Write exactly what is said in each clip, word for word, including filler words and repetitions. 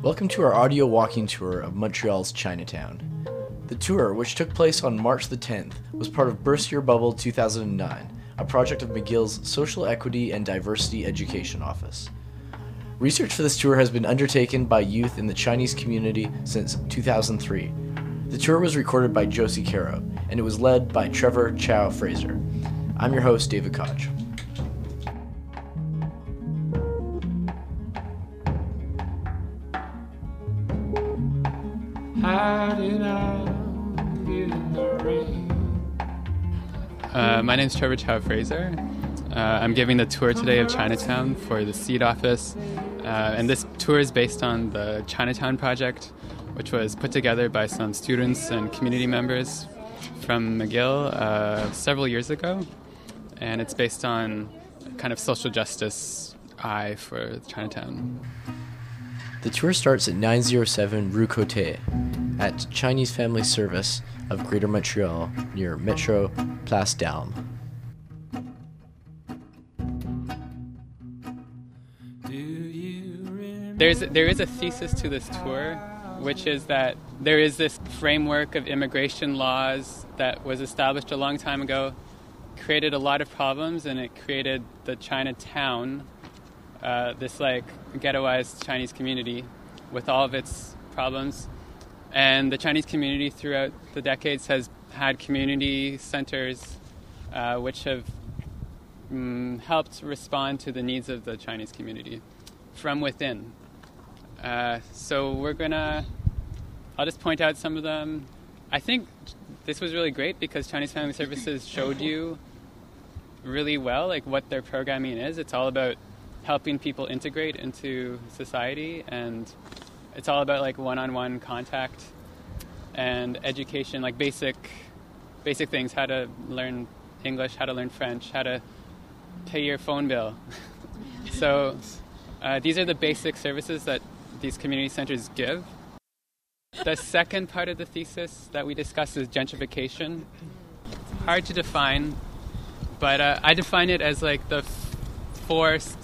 Welcome to our audio walking tour of Montreal's Chinatown. The tour, which took place on March the tenth, was part of Burst Your Bubble two thousand nine, a project of McGill's Social Equity and Diversity Education Office. Research for this tour has been undertaken by youth in the Chinese community since two thousand three. The tour was recorded by Josie Caro, and it was led by Trevor Chow Fraser. I'm your host, David Koch. How did I get in the rain? Uh, my name is Trevor Chow Fraser. Uh, I'm giving the tour today of Chinatown for the SEED office. Uh, and this tour is based on the Chinatown project, which was put together by some students and community members from McGill uh, several years ago. And it's based on kind of social justice eye for Chinatown. The tour starts at nine oh seven Rue Coté at Chinese Family Service of Greater Montreal near Metro Place d'Alme. There's, there is a thesis to this tour, which is that there is this framework of immigration laws that was established a long time ago, created a lot of problems, and it created the Chinatown, uh, this like ghettoized Chinese community with all of its problems. And the Chinese community throughout the decades has had community centers uh, which have mm, helped respond to the needs of the Chinese community from within. Uh, so we're gonna, I'll just point out some of them. I think this was really great because Chinese Family Services showed you really well like what their programming is. It's all about helping people integrate into society, and it's all about like one-on-one contact and education, like basic basic things, how to learn English, how to learn French, how to pay your phone bill. So uh, these are the basic services that these community centers give. The second part of the thesis that we discussed is gentrification. It's hard to define, but uh, I define it as like the forced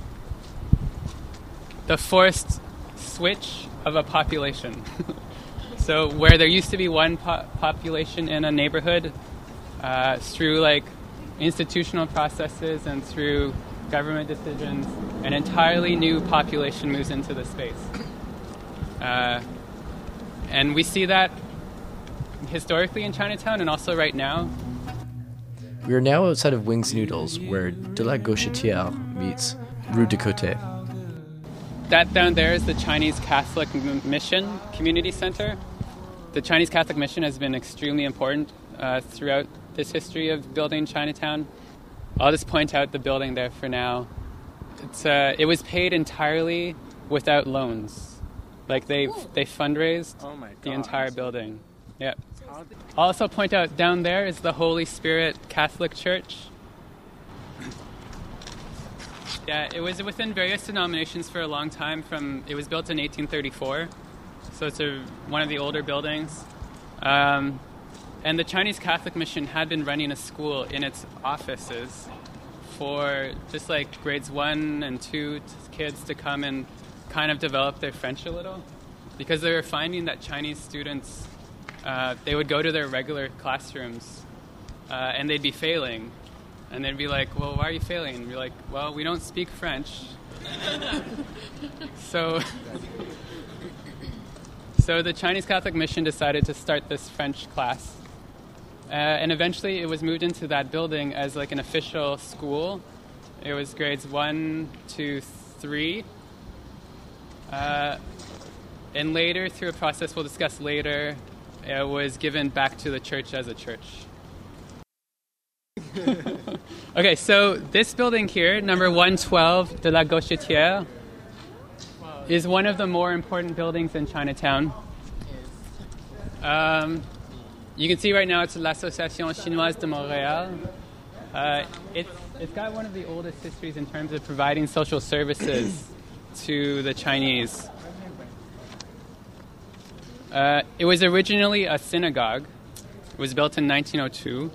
the forced switch of a population. So where there used to be one po- population in a neighborhood, uh, through like institutional processes and through government decisions, an entirely new population moves into the space. Uh, and we see that historically in Chinatown and also right now. We are now outside of Wings Noodles, where De la Gauchetière meets Rue de Coté. That down there is the Chinese Catholic Mission Community Center. The Chinese Catholic Mission has been extremely important uh, throughout this history of building Chinatown. I'll just point out the building there for now. It's uh, it was paid entirely without loans. Like they they fundraised Oh my God. the entire building. Yeah. I'll also point out down there is the Holy Spirit Catholic Church. Yeah, it was within various denominations for a long time. From it was built in eighteen thirty-four, so it's a, one of the older buildings. Um, and the Chinese Catholic Mission had been running a school in its offices for just like grades one and two kids to come and kind of develop their French a little, because they were finding that Chinese students, uh, they would go to their regular classrooms uh, and they'd be failing. And they'd be like, well, why are you failing? And we're like, well, we don't speak French. so, so the Chinese Catholic Mission decided to start this French class. Uh, and eventually it was moved into that building as like an official school. It was grades one to three. Uh, and later, through a process we'll discuss later, it was given back to the church as a church. Okay, so this building here, number one twelve De la Gauchetière, is one of the more important buildings in Chinatown. Um, you can see right now it's l'Association Chinoise de Montréal. Uh, it's, it's got one of the oldest histories in terms of providing social services to the Chinese. Uh, it was originally a synagogue. It was built in nineteen oh two.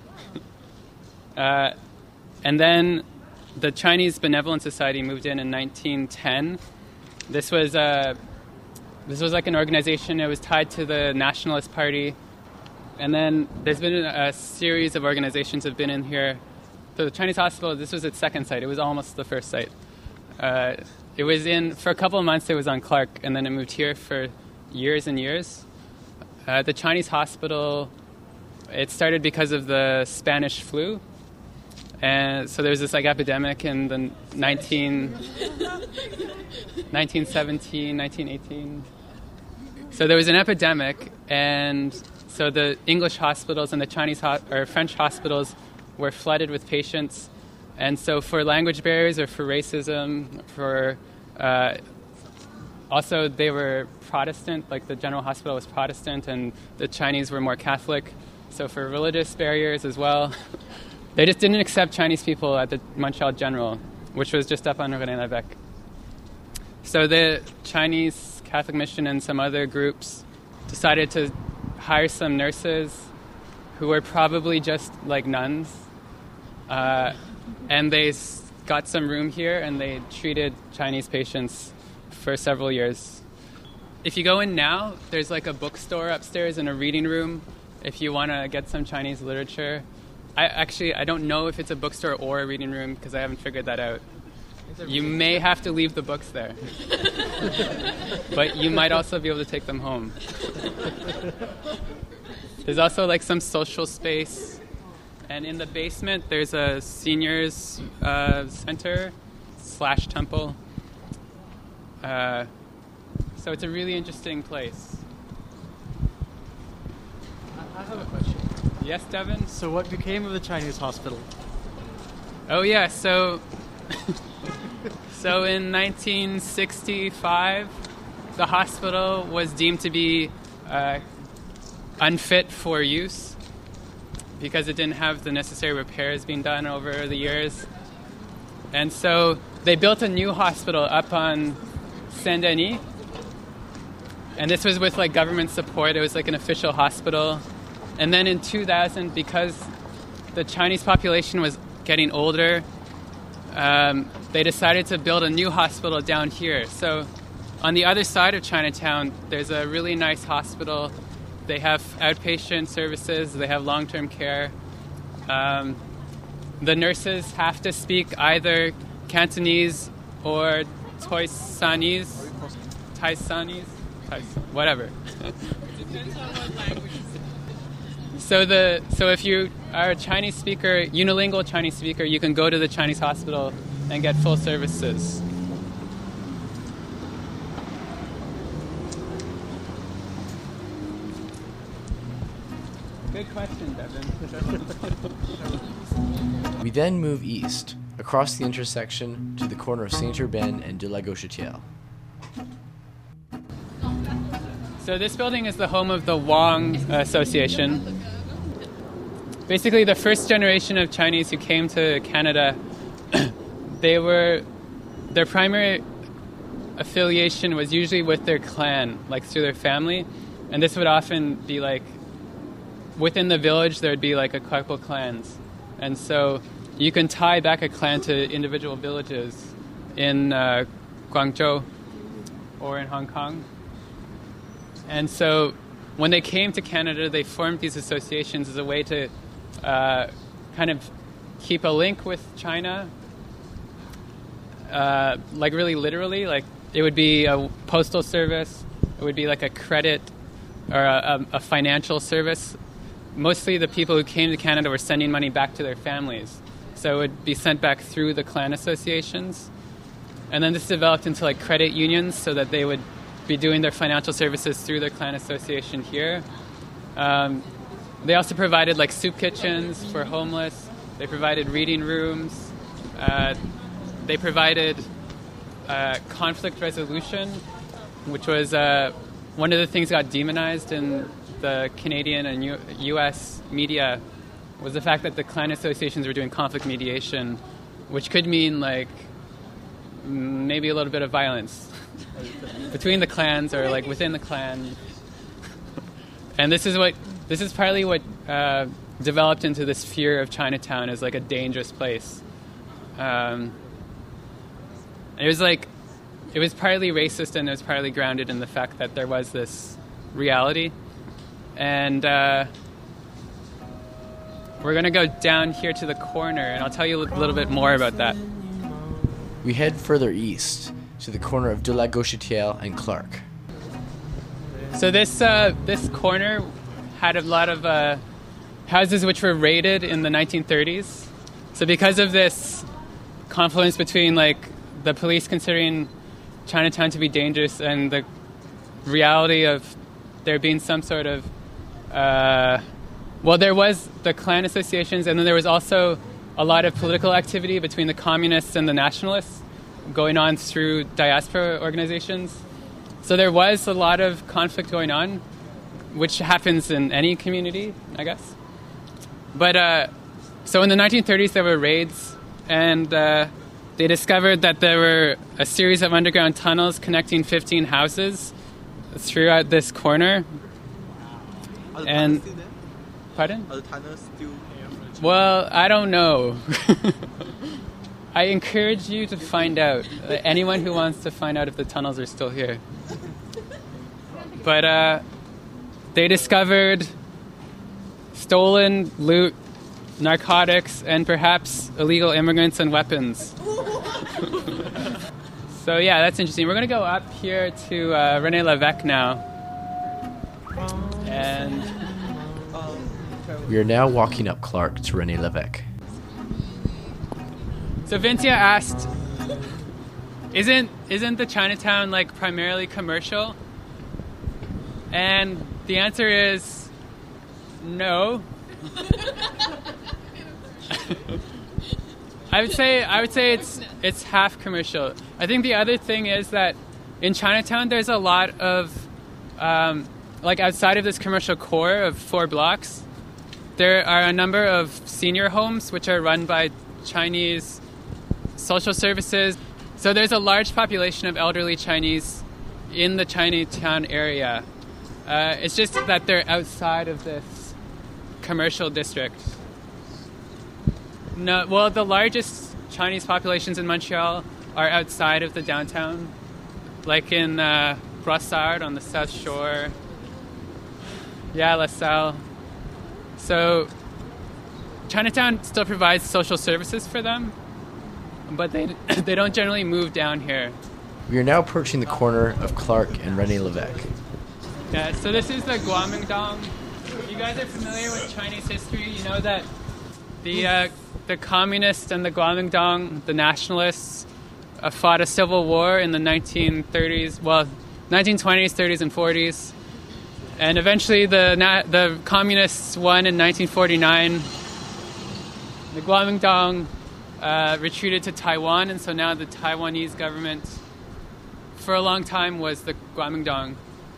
Uh, and then the Chinese Benevolent Society moved in in nineteen ten. This was uh, this was like an organization. It was tied to the Nationalist Party. And then there's been a series of organizations that have been in here. So the Chinese hospital, this was its second site. It was almost the first site. Uh, it was in, for a couple of months, it was on Clark, and then it moved here for years and years. Uh, the Chinese hospital, it started because of the Spanish flu. And so there was this like epidemic in the nineteen, nineteen seventeen, nineteen eighteen. So there was an epidemic, and so the English hospitals and the Chinese ho- or French hospitals were flooded with patients. And so for language barriers or for racism, for uh, also they were Protestant, like the General Hospital was Protestant and the Chinese were more Catholic. So for religious barriers as well, they just didn't accept Chinese people at the Montreal General, which was just up on René Lévesque. So the Chinese Catholic Mission and some other groups decided to hire some nurses who were probably just like nuns. Uh, and they s- got some room here and they treated Chinese patients for several years. If you go in now, there's like a bookstore upstairs and a reading room if you want to get some Chinese literature. I actually, I don't know if it's a bookstore or a reading room because I haven't figured that out. You may have to leave the books there. But you might also be able to take them home. There's also like some social space. And in the basement, there's a seniors uh, center slash temple. Uh, so it's a really interesting place. I have a question. Yes, Devin? So what became of the Chinese hospital? Oh, yeah, so... so in nineteen sixty-five, the hospital was deemed to be uh, unfit for use because it didn't have the necessary repairs being done over the years. And so they built a new hospital up on Saint-Denis. And this was with like government support. It was like an official hospital. And then in two thousand, because the Chinese population was getting older, um, they decided to build a new hospital down here. So on the other side of Chinatown, there's a really nice hospital. They have outpatient services. They have long-term care. Um, the nurses have to speak either Cantonese or Toisanese, Taisanese, Tais, whatever. Depends on what language. So the so if you are a Chinese speaker, unilingual Chinese speaker, you can go to the Chinese hospital and get full services. Good question, Devin. We then move east, across the intersection to the corner of Saint-Urbain and de la Gauchetière. So this building is the home of the Wong Association. Basically, the first generation of Chinese who came to Canada, they were, their primary affiliation was usually with their clan, like through their family. And this would often be like, within the village, there would be like a couple clans. And so you can tie back a clan to individual villages in uh, Guangzhou or in Hong Kong. And so when they came to Canada, they formed these associations as a way to uh, kind of keep a link with China, uh, like really literally. Like it would be a postal service, it would be like a credit or a, a financial service. Mostly the people who came to Canada were sending money back to their families. So it would be sent back through the clan associations. And then this developed into like credit unions so that they would be doing their financial services through their clan association here. Um, they also provided like soup kitchens for homeless. They provided reading rooms. Uh, they provided uh, conflict resolution, which was uh, one of the things that got demonized in the Canadian and U- U.S. media was the fact that the clan associations were doing conflict mediation, which could mean like maybe a little bit of violence between the clans or like within the clan. And this is what this is partly what uh, developed into this fear of Chinatown as like a dangerous place. Um, it was like it was partly racist and it was partly grounded in the fact that there was this reality. And uh, we're going to go down here to the corner, and I'll tell you a little bit more about that. We head further east to the corner of De la Gauchetière and Clark. So this uh, this corner had a lot of uh, houses which were raided in the nineteen thirties. So because of this confluence between like the police considering Chinatown to be dangerous and the reality of there being some sort of uh, well, there was the clan associations, and then there was also a lot of political activity between the communists and the nationalists going on through diaspora organizations. So there was a lot of conflict going on, which happens in any community, I guess. But uh, so in the nineteen thirties, there were raids, and uh, they discovered that there were a series of underground tunnels connecting fifteen houses throughout this corner. Are the And- tunnels still there? Pardon? Are the tunnels still? Well, I don't know. I encourage you to find out. Uh, anyone who wants to find out if the tunnels are still here. But uh, they discovered stolen loot, narcotics, and perhaps illegal immigrants and weapons. So yeah, that's interesting. We're going to go up here to uh, René Lévesque now. And We are now walking up Clark to René Lévesque. so Vincia asked, isn't isn't the Chinatown like primarily commercial? And the answer is no. I would say I would say it's it's half commercial. I think the other thing is that in Chinatown there's a lot of um, like outside of this commercial core of four blocks, there are a number of senior homes which are run by Chinese social services. So there's a large population of elderly Chinese in the Chinatown area. Uh, it's just that they're outside of this commercial district. No, well, the largest Chinese populations in Montreal are outside of the downtown, like in uh, Brossard on the South Shore. Yeah, La Salle. So Chinatown still provides social services for them, but they they don't generally move down here. We are now approaching the corner of Clark and René Lévesque. Yeah, so this is the Guomingdong. If you guys are familiar with Chinese history, you know that the uh, the communists and the Guomingdong, the nationalists, uh, fought a civil war in the nineteen thirties, well, nineteen twenties, thirties, and forties. And eventually the na- the communists won in nineteen forty-nine. The Guomingdong uh, retreated to Taiwan, and so now the Taiwanese government, for a long time, was the Guomingdong.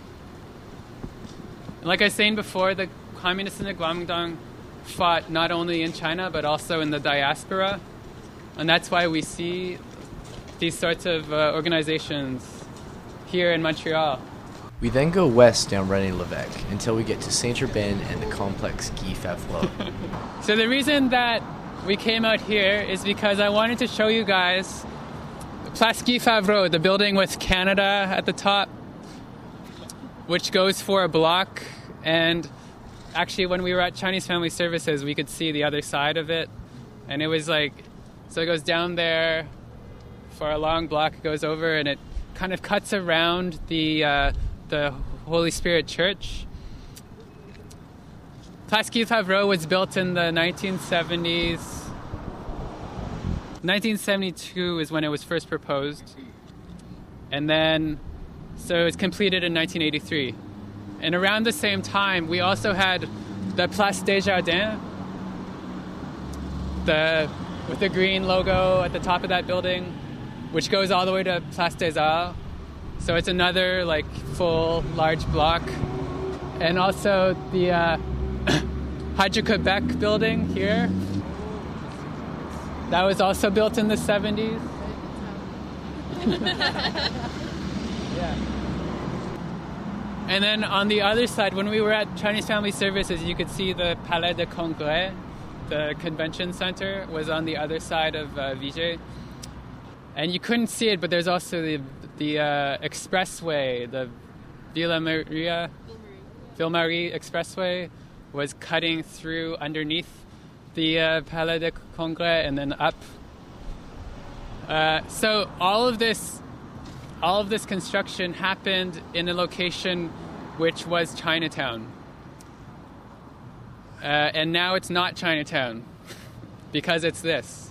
And like I was saying before, the communists in the Guomingdong fought not only in China, but also in the diaspora. And that's why we see these sorts of uh, organizations here in Montreal. We then go west down René Lévesque until we get to Saint-Urbain and the complex Guy Favreau. So the reason that we came out here is because I wanted to show you guys Place Guy Favreau, the building with Canada at the top, which goes for a block. And actually, when we were at Chinese Family Services, we could see the other side of it. And it was like, so it goes down there for a long block, it goes over, and it kind of cuts around the uh, the Holy Spirit Church. Place Guy Favreau was built in the nineteen seventies. nineteen seventy-two is when it was first proposed. And then, so it was completed in nineteen eighty-three. And around the same time, we also had the Place Desjardins, the, with the green logo at the top of that building, which goes all the way to Place des Arts. So it's another like full large block. And also the uh, Hydro-Quebec building here. That was also built in the seventies. Yeah. And then on the other side, when we were at Chinese Family Services, you could see the Palais de Congrès, the convention center, was on the other side of uh, Viger. And you couldn't see it, but there's also the the uh, expressway, the Villa Maria, Ville Marie Expressway, was cutting through underneath the uh, Palais de Congrès and then up. Uh, so all of this, all of this construction happened in a location which was Chinatown, uh, and now it's not Chinatown because it's this.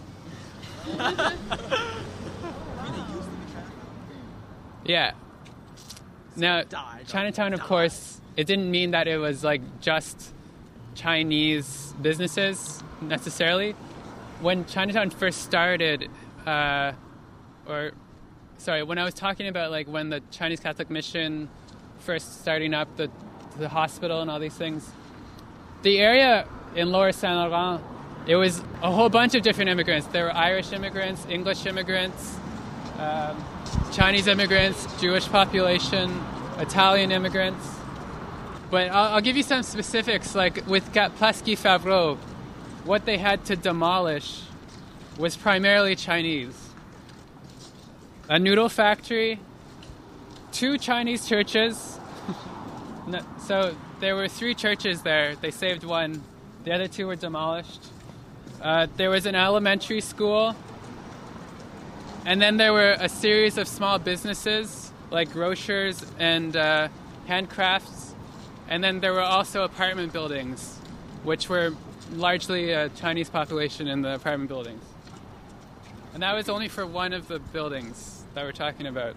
Yeah. Now, Chinatown, of course, it didn't mean that it was like just Chinese businesses necessarily. When Chinatown first started, uh, or sorry, when I was talking about like when the Chinese Catholic Mission first starting up the the hospital and all these things, the area in Lower Saint Laurent, it was a whole bunch of different immigrants. There were Irish immigrants, English immigrants, um, Chinese immigrants, Jewish population, Italian immigrants. But I'll, I'll give you some specifics. Like with Place Guy Favreau, what they had to demolish was primarily Chinese. A noodle factory, two Chinese churches. No, so there were three churches there. They saved one. The other two were demolished. Uh, there was an elementary school. And then there were a series of small businesses, like grocers and uh, handcrafts. And then there were also apartment buildings, which were largely a Chinese population in the apartment buildings. And that was only for one of the buildings that we're talking about.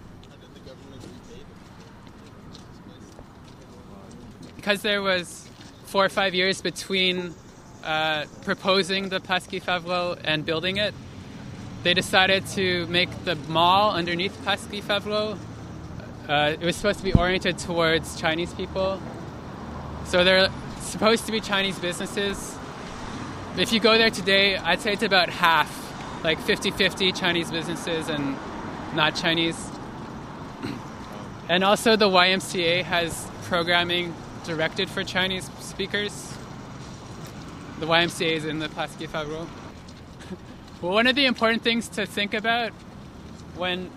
Because there was four or five years between uh, proposing the Place Guy Favreau and building it, they decided to make the mall underneath Place Guy Favreau. Uh, it was supposed to be oriented towards Chinese people. So they're supposed to be Chinese businesses. If you go there today, I'd say it's about half, like fifty-fifty Chinese businesses and not Chinese. And also the Y M C A has programming directed for Chinese speakers. The Y M C A is in the Place Guy Favreau. Well, one of the important things to think about when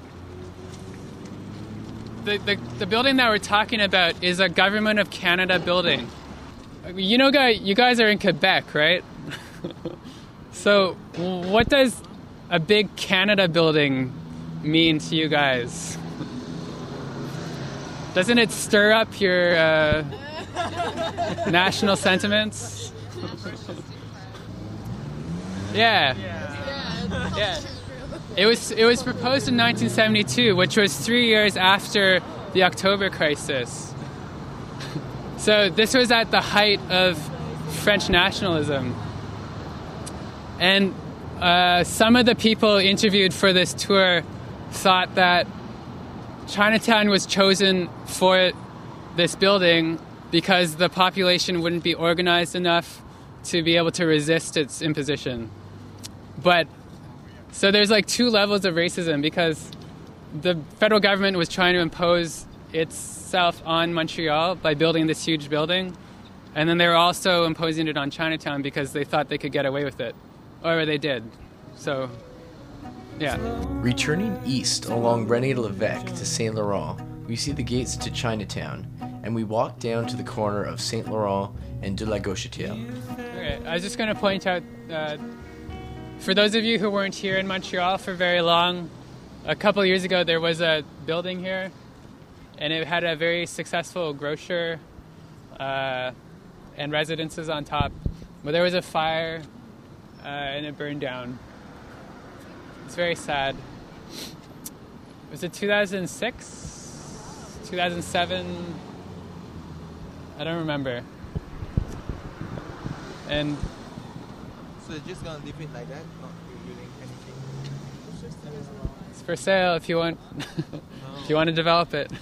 the, the the building that we're talking about is a Government of Canada building. You know, guys, you guys are in Quebec, right? So, what does a big Canada building mean to you guys? Doesn't it stir up your uh, national sentiments? Yeah. Yeah. It was it was proposed in nineteen seventy-two, which was three years after the October crisis. So this was at the height of French nationalism. And uh, some of the people interviewed for this tour thought that Chinatown was chosen for this building because the population wouldn't be organized enough to be able to resist its imposition. But so there's like two levels of racism because the federal government was trying to impose itself on Montreal by building this huge building. And then they were also imposing it on Chinatown because they thought they could get away with it. Or they did. So, yeah. Returning east along René Lévesque to Saint Laurent, we see the gates to Chinatown, and we walk down to the corner of Saint Laurent and de la Gauchetière. Okay, I was just going to point out, uh, for those of you who weren't here in Montreal for very long, a couple of years ago there was a building here, and it had a very successful grocer uh, and residences on top. But there was a fire, uh, and it burned down. It's very sad. Was it two thousand six? two thousand seven? I don't remember. And So you're just gonna leave it like that, not doing anything? it's for sale if you want if you want to develop it.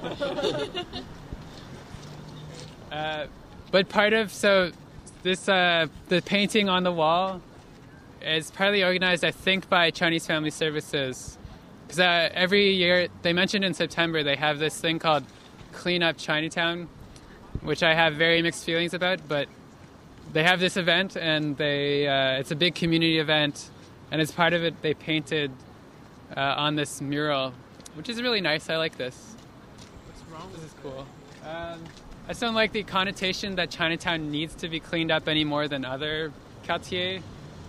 uh, but part of so this uh, the painting on the wall is partly organized, I think, by Chinese Family Services. Because uh, every year, they mentioned in September, they have this thing called Clean Up Chinatown, which I have very mixed feelings about, but they have this event, and they uh, it's a big community event, and as part of it, they painted uh, on this mural, which is really nice. I like this. What's wrong This with is cool. Um, I just don't like the connotation that Chinatown needs to be cleaned up any more than other quartiers.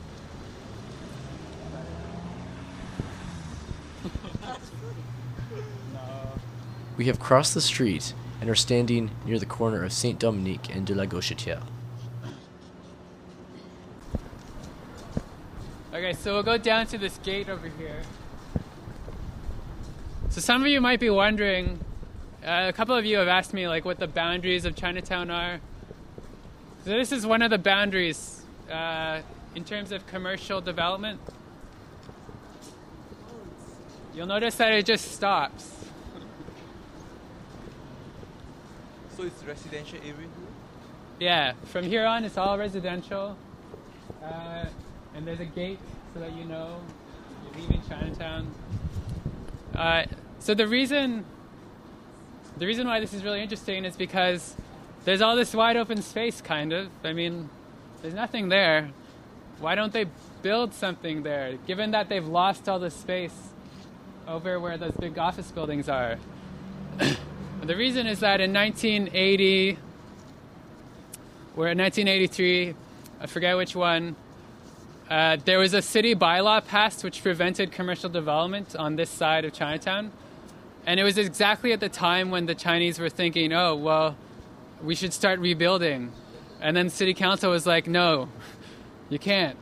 We have crossed the street and are standing near the corner of Saint Dominique and de la Gauchetière. Okay, so we'll go down to this gate over here. So some of you might be wondering, uh, a couple of you have asked me like what the boundaries of Chinatown are. So this is one of the boundaries uh, in terms of commercial development. You'll notice that it just stops. So it's residential area here? Yeah, from here on it's all residential. Uh, and there's a gate so that you know you're leaving Chinatown. Uh, so the reason the reason why this is really interesting is because there's all this wide open space, kind of. I mean, there's nothing there. Why don't they build something there, given that they've lost all the space over where those big office buildings are? The reason is that in nineteen eighty, or in nineteen eighty-three, I forget which one, uh, there was a city bylaw passed which prevented commercial development on this side of Chinatown. And it was exactly at the time when the Chinese were thinking, oh, well, we should start rebuilding. And then city council was like, no, you can't.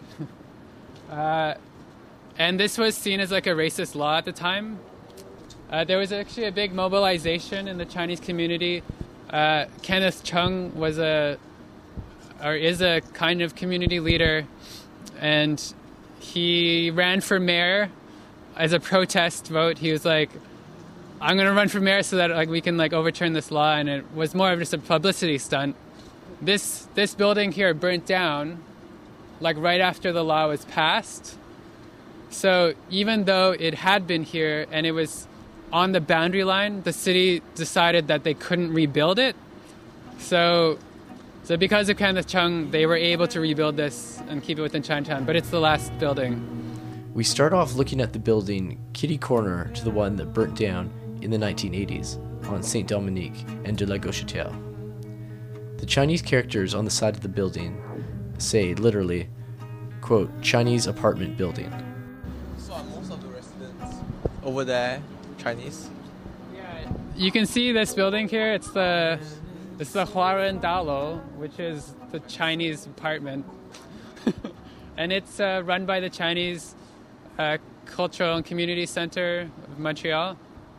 Uh, and this was seen as like a racist law at the time. Uh, there was actually a big mobilization in the Chinese community. Uh, Kenneth Chung was a, or is a kind of community leader, and he ran for mayor as a protest vote. He was like, I'm going to run for mayor so that like we can like overturn this law, and it was more of just a publicity stunt. This this building here burnt down like right after the law was passed. So even though it had been here and it was on the boundary line, the city decided that they couldn't rebuild it. So, so because of Kenneth Chung, they were able to rebuild this and keep it within Chinatown. But it's the last building. We start off looking at the building kitty corner to the one that burnt down in the nineteen eighties on Saint Dominique and de la Gauchetière. The Chinese characters on the side of the building say literally, quote, Chinese apartment building. So are most of the residents over there Chinese? Yeah, you can see this building here. It's the it's the Huaren Dalo, which is the Chinese apartment, and it's uh, run by the Chinese uh, Cultural and Community Center of Montreal.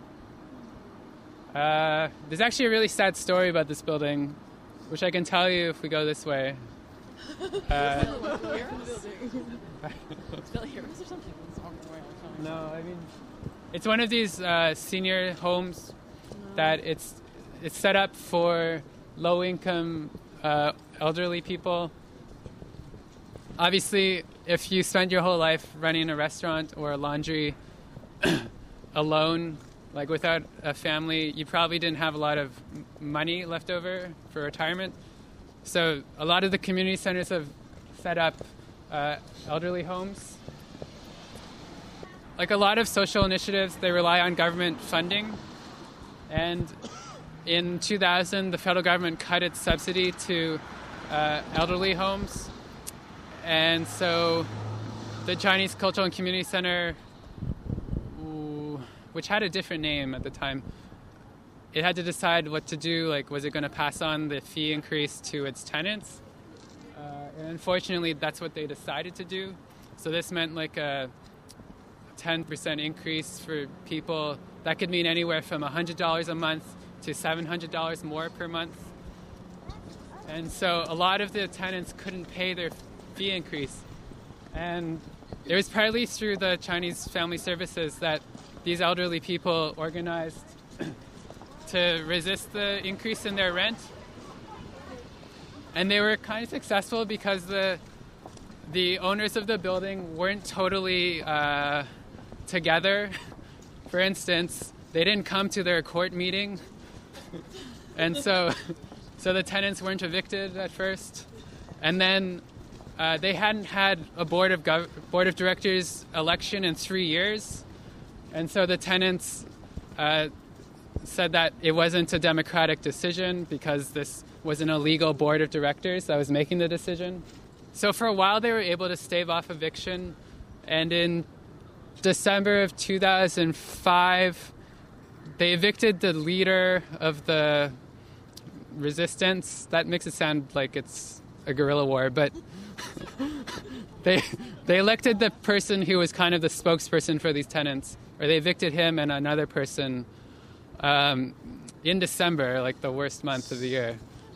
Uh, there's actually a really sad story about this building, which I can tell you if we go this way. Uh, no, I mean, it's one of these uh, senior homes that it's it's set up for low-income uh, elderly people. Obviously, if you spend your whole life running a restaurant or a laundry alone, like without a family, you probably didn't have a lot of m- money left over for retirement. So a lot of the community centers have set up uh, elderly homes. Like a lot of social initiatives, they rely on government funding. And in two thousand, the federal government cut its subsidy to uh, elderly homes. And so the Chinese Cultural and Community Center, ooh, which had a different name at the time, it had to decide what to do. Like, was it going to pass on the fee increase to its tenants? Uh, and unfortunately, that's what they decided to do. So this meant like a ten percent increase for people. That could mean anywhere from one hundred dollars a month to seven hundred dollars more per month. And so a lot of the tenants couldn't pay their fee increase. And it was partly through the Chinese Family Services that these elderly people organized to resist the increase in their rent. And they were kind of successful because the the owners of the building weren't totally uh, together. For instance, they didn't come to their court meeting. And so so the tenants weren't evicted at first. And then uh, they hadn't had a board of gov- board of directors election in three years. And so the tenants uh, said that it wasn't a democratic decision because this was an illegal board of directors that was making the decision. So for a while they were able to stave off eviction, and in December of two thousand five, they evicted the leader of the resistance. That makes it sound like it's a guerrilla war, but they they elected the person who was kind of the spokesperson for these tenants, or they evicted him and another person um, in December, like the worst month of the year.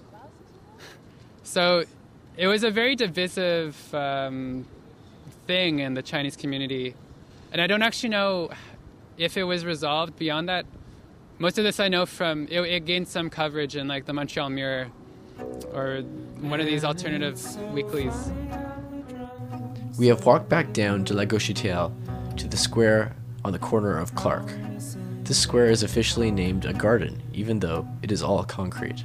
So it was a very divisive um, thing in the Chinese community, and I don't actually know if it was resolved beyond that. Most of this I know from, it, it gained some coverage in like the Montreal Mirror or one of these alternative weeklies. We have walked back down de la Gauchetière to the square on the corner of Clark. This square is officially named a garden, even though it is all concrete.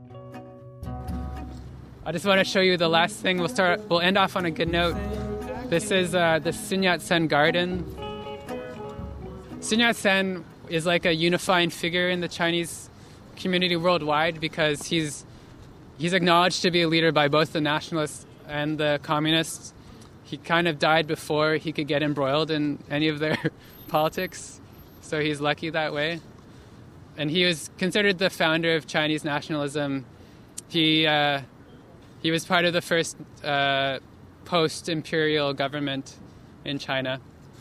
I just want to show you the last thing. We'll start. We'll end off on a good note. This is uh, the Sun Yat-sen Garden. Sun Yat-sen is like a unifying figure in the Chinese community worldwide because he's he's acknowledged to be a leader by both the nationalists and the communists. He kind of died before he could get embroiled in any of their politics, so he's lucky that way. And he was considered the founder of Chinese nationalism. He uh, he was part of the first uh, post-imperial government in China.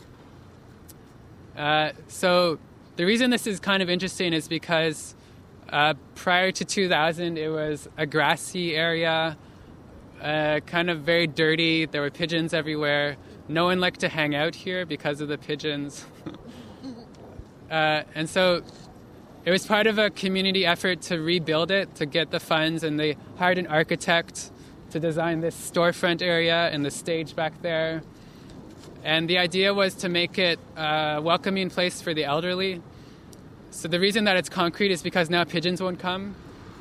Uh, so the reason this is kind of interesting is because uh, prior to two thousand, it was a grassy area, uh, kind of very dirty. There were pigeons everywhere. No one liked to hang out here because of the pigeons. uh, and so it was part of a community effort to rebuild it, to get the funds, and they hired an architect to design this storefront area and the stage back there. And the idea was to make it a welcoming place for the elderly. So the reason that it's concrete is because now pigeons won't come.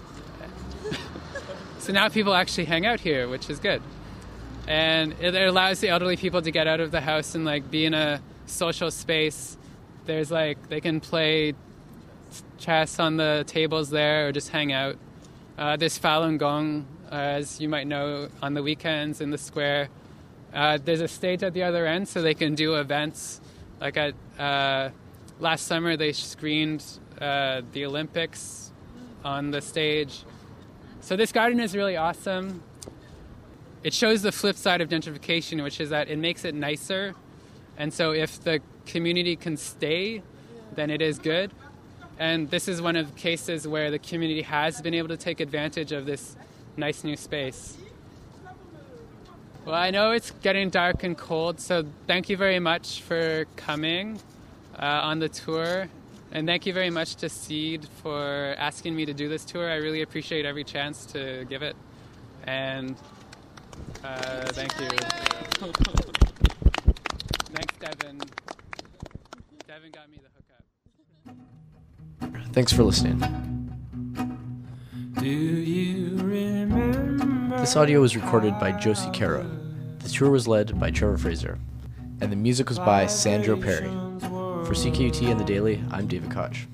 So now people actually hang out here, which is good. And it allows the elderly people to get out of the house and like be in a social space. There's like, they can play chess on the tables there or just hang out. Uh, there's Falun Gong, uh, as you might know, on the weekends in the square. Uh, there's a stage at the other end so they can do events. Like at uh, last summer, they screened uh, the Olympics on the stage. So this garden is really awesome. It shows the flip side of gentrification, which is that it makes it nicer. And so if the community can stay, then it is good. And this is one of the cases where the community has been able to take advantage of this nice new space. Well, I know it's getting dark and cold, so thank you very much for coming uh, on the tour. And thank you very much to Seed for asking me to do this tour. I really appreciate every chance to give it. And uh, thank you. Thanks, Devin. Devin got me the hookup. Thanks for listening. Do you remember? This audio was recorded by Josie Caro. The tour was led by Trevor Fraser. And the music was by Sandro Perry. For C K U T and The Daily, I'm David Koch.